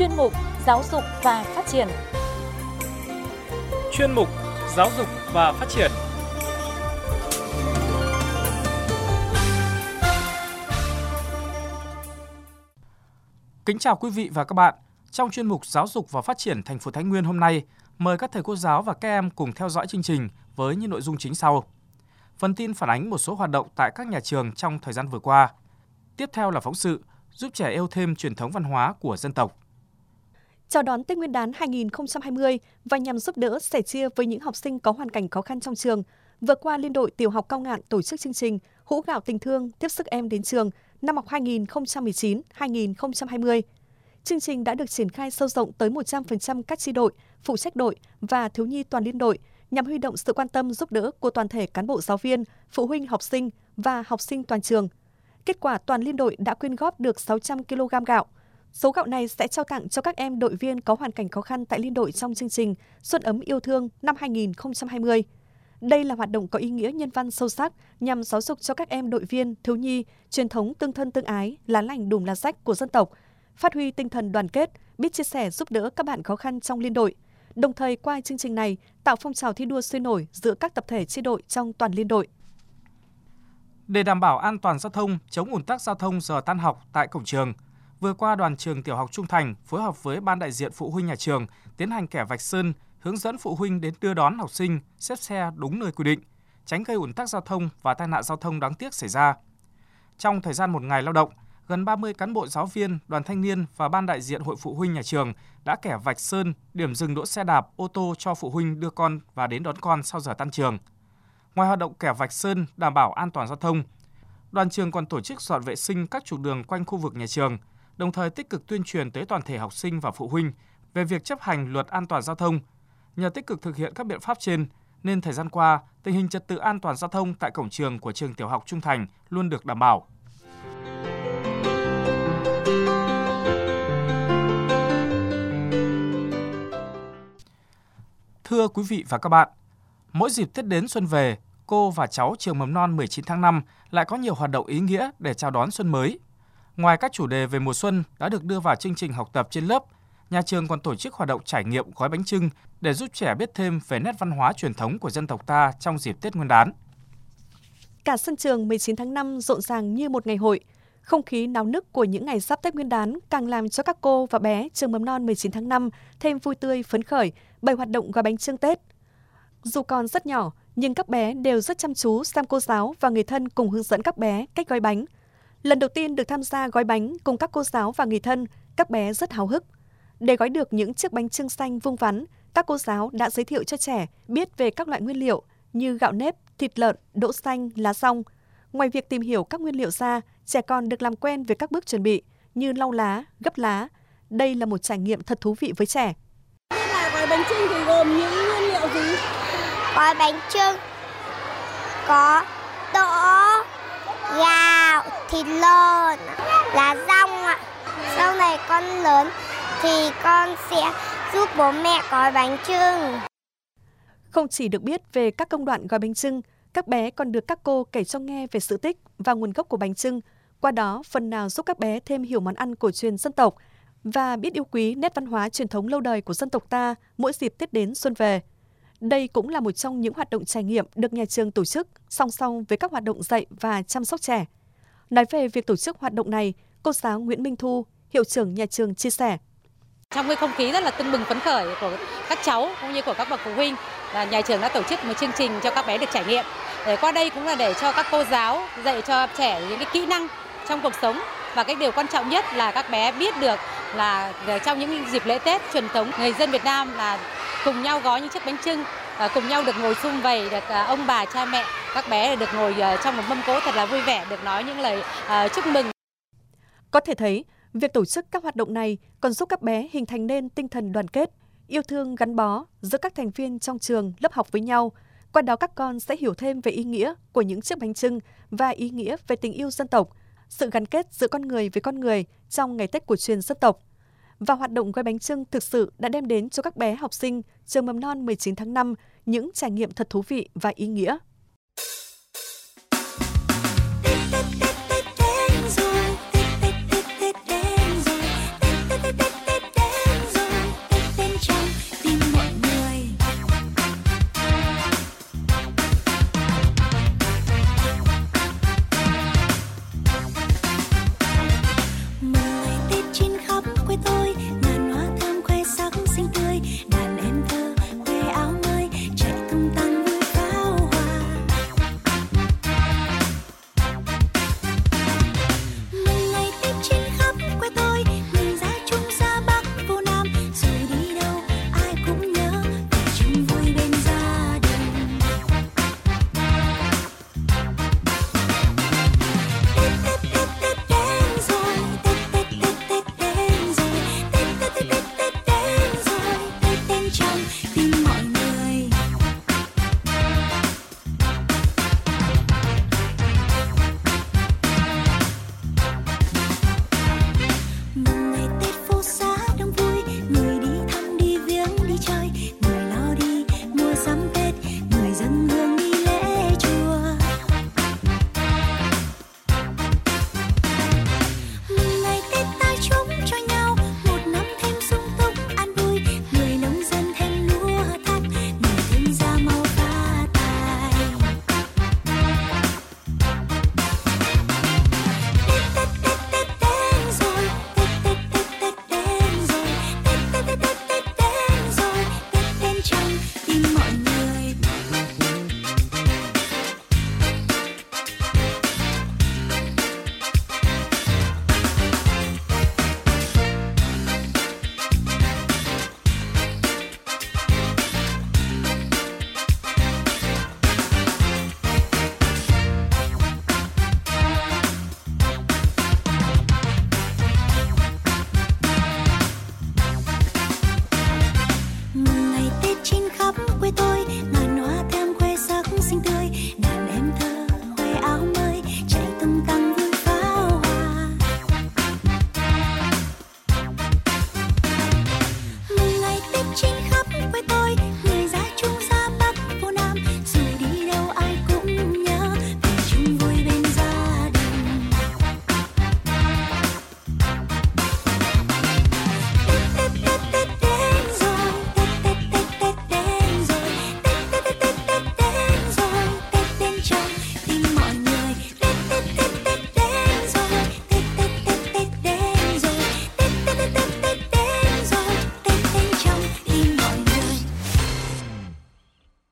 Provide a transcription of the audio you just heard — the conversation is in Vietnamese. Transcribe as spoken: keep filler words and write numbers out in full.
chuyên mục Giáo dục và Phát triển. Chuyên mục Giáo dục và Phát triển. Kính chào quý vị và các bạn. Trong chuyên mục Giáo dục và Phát triển thành phố Thái Nguyên hôm nay, mời các thầy cô giáo và các em cùng theo dõi chương trình với những nội dung chính sau. Phần tin phản ánh một số hoạt động tại các nhà trường trong thời gian vừa qua. Tiếp theo là phóng sự giúp trẻ yêu thêm truyền thống văn hóa của dân tộc. Chào đón Tết Nguyên đán hai không hai không và nhằm giúp đỡ sẻ chia với những học sinh có hoàn cảnh khó khăn trong trường, vừa qua Liên đội Tiểu học Cao Ngạn tổ chức chương trình Hũ gạo tình thương tiếp sức em đến trường năm học hai nghìn không trăm mười chín hai nghìn không trăm hai mươi. Chương trình đã được triển khai sâu rộng tới một trăm phần trăm các chi đội, phụ trách đội và thiếu nhi toàn liên đội nhằm huy động sự quan tâm giúp đỡ của toàn thể cán bộ giáo viên, phụ huynh học sinh và học sinh toàn trường. Kết quả toàn liên đội đã quyên góp được sáu trăm ki lô gam gạo. Số gạo này sẽ trao tặng cho các em đội viên có hoàn cảnh khó khăn tại liên đội trong chương trình Xuân ấm yêu thương năm hai nghìn không trăm hai mươi. Đây là hoạt động có ý nghĩa nhân văn sâu sắc nhằm giáo dục cho các em đội viên, thiếu nhi truyền thống tương thân tương ái, lá lành đùm lá rách của dân tộc, phát huy tinh thần đoàn kết, biết chia sẻ giúp đỡ các bạn khó khăn trong liên đội. Đồng thời qua chương trình này tạo phong trào thi đua sôi nổi giữa các tập thể chi đội trong toàn liên đội. Để đảm bảo an toàn giao thông, chống ùn tắc giao thông giờ tan học tại cổng trường, vừa qua đoàn trường Tiểu học Trung Thành phối hợp với ban đại diện phụ huynh nhà trường tiến hành kẻ vạch sơn, hướng dẫn phụ huynh đến đưa đón học sinh, xếp xe đúng nơi quy định, tránh gây ùn tắc giao thông và tai nạn giao thông đáng tiếc xảy ra. Trong thời gian một ngày lao động, gần ba mươi cán bộ giáo viên, đoàn thanh niên và ban đại diện hội phụ huynh nhà trường đã kẻ vạch sơn, điểm dừng đỗ xe đạp, ô tô cho phụ huynh đưa con và đến đón con sau giờ tan trường. Ngoài hoạt động kẻ vạch sơn đảm bảo an toàn giao thông, đoàn trường còn tổ chức dọn vệ sinh các trục đường quanh khu vực nhà trường, đồng thời tích cực tuyên truyền tới toàn thể học sinh và phụ huynh về việc chấp hành luật an toàn giao thông. Nhờ tích cực thực hiện các biện pháp trên, nên thời gian qua, tình hình trật tự an toàn giao thông tại cổng trường của trường Tiểu học Trung Thành luôn được đảm bảo. Thưa quý vị và các bạn, mỗi dịp Tết đến xuân về, cô và cháu trường mầm non mười chín tháng năm lại có nhiều hoạt động ý nghĩa để chào đón xuân mới. Ngoài các chủ đề về mùa xuân đã được đưa vào chương trình học tập trên lớp, nhà trường còn tổ chức hoạt động trải nghiệm gói bánh chưng để giúp trẻ biết thêm về nét văn hóa truyền thống của dân tộc ta trong dịp Tết Nguyên đán. Cả sân trường mười chín tháng năm rộn ràng như một ngày hội. Không khí náo nức của những ngày giáp Tết Nguyên đán càng làm cho các cô và bé trường mầm non mười chín tháng năm thêm vui tươi phấn khởi bởi hoạt động gói bánh chưng Tết. Dù còn rất nhỏ, nhưng các bé đều rất chăm chú xem cô giáo và người thân cùng hướng dẫn các bé cách gói bánh. Lần đầu tiên được tham gia gói bánh cùng các cô giáo và người thân, các bé rất háo hức. Để gói được những chiếc bánh chưng xanh vuông vắn, các cô giáo đã giới thiệu cho trẻ biết về các loại nguyên liệu như gạo nếp, thịt lợn, đỗ xanh, lá dong. Ngoài việc tìm hiểu các nguyên liệu ra, trẻ còn được làm quen với các bước chuẩn bị như lau lá, gấp lá. Đây là một trải nghiệm thật thú vị với trẻ. Là gói bánh chưng thì gồm những nguyên liệu gì? Gói bánh chưng có đỗ, gạo, thịt lợn, lá dong ạ. Sau này con lớn thì con sẽ giúp bố mẹ gói bánh chưng. Không chỉ được biết về các công đoạn gói bánh chưng, các bé còn được các cô kể cho nghe về sự tích và nguồn gốc của bánh chưng. Qua đó, phần nào giúp các bé thêm hiểu món ăn cổ truyền dân tộc và biết yêu quý nét văn hóa truyền thống lâu đời của dân tộc ta mỗi dịp Tết đến xuân về. Đây cũng là một trong những hoạt động trải nghiệm được nhà trường tổ chức song song với các hoạt động dạy và chăm sóc trẻ. Nói về việc tổ chức hoạt động này, cô giáo Nguyễn Minh Thu, hiệu trưởng nhà trường chia sẻ. Trong cái không khí rất là tưng bừng phấn khởi của các cháu cũng như của các bậc phụ huynh, là nhà trường đã tổ chức một chương trình cho các bé được trải nghiệm. Để qua đây cũng là để cho các cô giáo dạy cho trẻ những cái kỹ năng trong cuộc sống, và cái điều quan trọng nhất là các bé biết được là trong những dịp lễ Tết truyền thống, người dân Việt Nam là cùng nhau gói những chiếc bánh chưng, cùng nhau được ngồi sum vầy, được ông bà cha mẹ, các bé được ngồi trong một mâm cỗ thật là vui vẻ, được nói những lời chúc mừng. Có thể thấy, việc tổ chức các hoạt động này còn giúp các bé hình thành nên tinh thần đoàn kết, yêu thương gắn bó giữa các thành viên trong trường, lớp học với nhau. Qua đó các con sẽ hiểu thêm về ý nghĩa của những chiếc bánh chưng và ý nghĩa về tình yêu dân tộc, sự gắn kết giữa con người với con người trong ngày Tết cổ truyền dân tộc. Và hoạt động gói bánh chưng thực sự đã đem đến cho các bé học sinh trường mầm non mười chín tháng năm những trải nghiệm thật thú vị và ý nghĩa.